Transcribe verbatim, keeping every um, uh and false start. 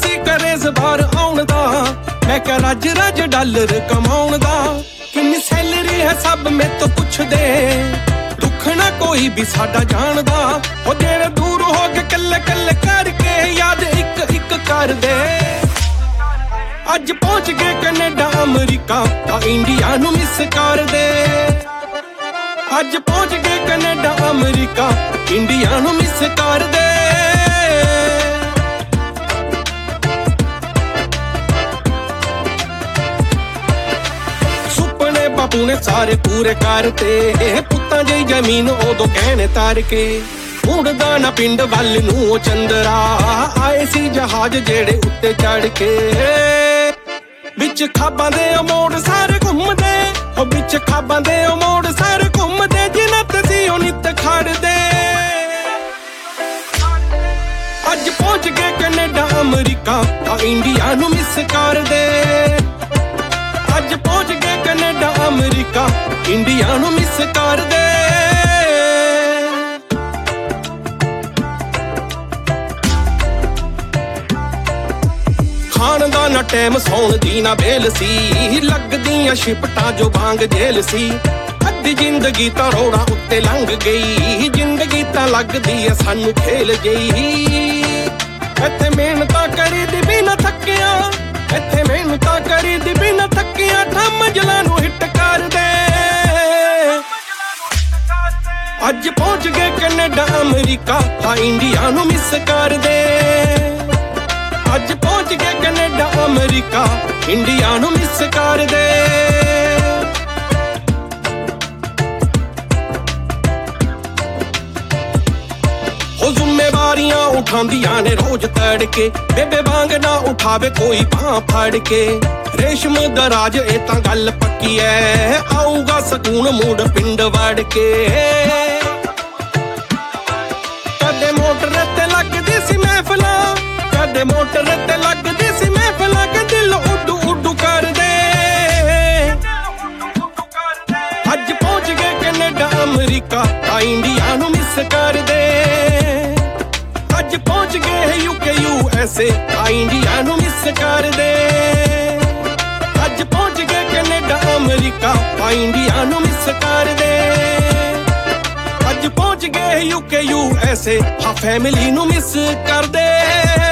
ਸੀ ਕਰੇ ਜ਼ਬਾਰ ਆਉਣ ਦਾ। ਮੈਂ ਕਿਹਾ ਰੱਜ ਰੱਜ ਡਾਲਰ ਕਮਾਉਣ ਦਾ। ਕਿੰਨੀ ਸੈਲਰੀ ਹੈ ਸਭ ਮੇਰੇ ਤੋਂ ਪੁੱਛਦੇ, ਦੁੱਖ ਨਾ ਕੋਈ ਵੀ ਸਾਡਾ ਜਾਣਦਾ। ਉਹ ਜਿਹੜੇ ਦੂਰ ਹੋ ਕੇ ਕੱਲੇ ਕੱਲੇ ਕਰਕੇ ਯਾਦ ਇੱਕ ਇੱਕ ਕਰਦੇ। ਅੱਜ ਪਹੁੰਚ ਗਏ ਕੈਨੇਡਾ ਅਮਰੀਕਾ, ਤਾਂ ਇੰਡੀਆ ਨੂੰ ਮਿਸ ਕਰਦੇ। ਅੱਜ ਪਹੁੰਚ ਗਏ ਕੈਨੇਡਾ ਅਮਰੀਕਾ, ਇੰਡੀਆ ਨੂੰ ਮਿਸ ਕਰਦੇ। ਸੁਪਨੇ ਬਾਪੂ ਨੇ ਸਾਰੇ ਪੂਰੇ ਕਰਤੇ, ਪੁੱਤਾਂ ਜਿਹੀ ਜ਼ਮੀਨ ਉਦੋਂ ਕਹਿਣੇ ਤਾਰ ਕੇ। ਉੜਦਾ ਨਾ ਪਿੰਡ ਵੱਲ ਨੂੰ ਉਹ ਚੰਦਰਾ, ਆਏ ਸੀ ਜਹਾਜ਼ ਜਿਹੜੇ ਉੱਤੇ ਚੜ ਕੇ। ਵਿੱਚ ਖਾਬਾਂ ਦੇ ਉਹ ਮੋੜ ਸਾਰੇ ਘੁੰਮਦੇ, ਉਹ ਵਿੱਚ ਖਾਬਾਂ ਦੇ ਉਹ ਮੋੜ ਸਾਰੇ ਘੁੰਮਦੇ। ਜਿਨ੍ਹਾਂ ਤੇ ਸੀ ਉਹ ਨਿੱਤ ਖੜਦੇ। ਅੱਜ ਪਹੁੰਚ ਗਏ ਕੈਨੇਡਾ ਅਮਰੀਕਾ, ਤਾਂ ਇੰਡੀਆ ਨੂੰ ਮਿਸ ਕਰਦੇ। ਅੱਜ ਪਹੁੰਚ ਗਏ ਕੈਨੇਡਾ ਅਮਰੀਕਾ, ਇੰਡੀਆ ਨੂੰ ਮਿਸ ਕਰਦੇ। ਖਾਣ ਦਾ ਨਾ ਟੈਮ, ਸੌਣ ਦੀ ਨਾ ਵੇਲ ਸੀ, ਲੱਗਦੀਆਂ ਸ਼ਿਫਟਾਂ ਜੋ ਵਾਂਗ ਜੇਲ ਸੀ। ਅੱਧੀ ਜ਼ਿੰਦਗੀ ਤਾਂ ਰੋੜਾਂ ਉੱਤੇ ਲੰਘ ਗਈ, ਜ਼ਿੰਦਗੀ ਤਾਂ ਲੱਗਦੀ ਐ ਸਾਨੂੰ ਖੇਲ ਜਈ। ਇੱਥੇ ਮਿਹਨਤਾਂ ਕਰੀ ਦੀ ਬਿਨਾਂ ਥੱਕਿਆ, ਇੱਥੇ ਮਿਹਨਤਾਂ ਕਰੀ ਦੀ ਬਿਨਾਂ ਥੱਕਿਆ। ਠੰਮ ਜਲਾਂ ਨੂੰ ਹਿੱਟ ਕਰਦੇ। ਅੱਜ ਪਹੁੰਚ ਗਏ ਕੈਨੇਡਾ ਅਮਰੀਕਾ, ਤਾਂ ਇੰਡੀਆ ਨੂੰ ਮਿਸ ਕਰਦੇ। ਅੱਜ ਪਹੁੰਚ ਗਏ ਕੈਨੇਡਾ ਅਮਰੀਕਾ, ਇੰਡੀਆ ਨੂੰ ਮਿਸ ਕਰਦੇ। ਉਹ ਜ਼ਿੰਮੇਵਾਰੀਆਂ ਉਠਾਉਂਦੀਆਂ ਨੇ ਰੋਜ਼ ਤੜਕੇ, ਬੇਬੇ ਵਾਂਗ ਨਾ ਉਠਾਵੇ ਕੋਈ ਬਾਂਹ ਫੜ ਕੇ। ਰੇਸ਼ਮ ਦਾ ਰਾਜ ਇਹ ਤਾਂ ਗੱਲ ਪੱਕੀ ਐ, ਆਊਗਾ ਸਕੂਨ ਮੂਡ ਪਿੰਡ ਵੜ ਕੇ। ਕਦੇ ਮੋਟਰ ਤੇ ਲੱਗਦੀ ਸੀ ਮਹਿਫਲਾਂ, ਕਦੇ ਮੋਟਰ ਤੇ ਲੱਗਦੀ ਸੀ ਮਹਿਫਲਾਂ। ਕਿ ਦਿਲ ਉੱਡੂ ਉੱਡੂ ਕਰਦੇ। ਅੱਜ ਪਹੁੰਚ ਗਏ ਕੈਨੇਡਾ ਅਮਰੀਕਾ, ਤਾਂ ਇੰਡੀਆ ਨੂੰ ਮਿਸ ਕਰਦੇ। ਅੱਜ ਪਹੁੰਚ ਗਏ ਯੂਕੇ ਯੂ ਐਸ ਏ, ਤਾਂ ਇੰਡੀਆ ਨੂੰ ਮਿਸ ਕਰਦੇ। ਅੱਜ ਪਹੁੰਚ ਗਏ ਕੈਨੇਡਾ ਅਮਰੀਕਾ, ਤਾਂ ਇੰਡੀਆ ਨੂੰ ਮਿਸ ਕਰਦੇ। ਅੱਜ ਪਹੁੰਚ ਗਏ ਯੂਕੇ ਯੂ ਐਸ ਏ, ਹਾਂ ਫੈਮਿਲੀ ਨੂੰ ਮਿਸ ਕਰਦੇ।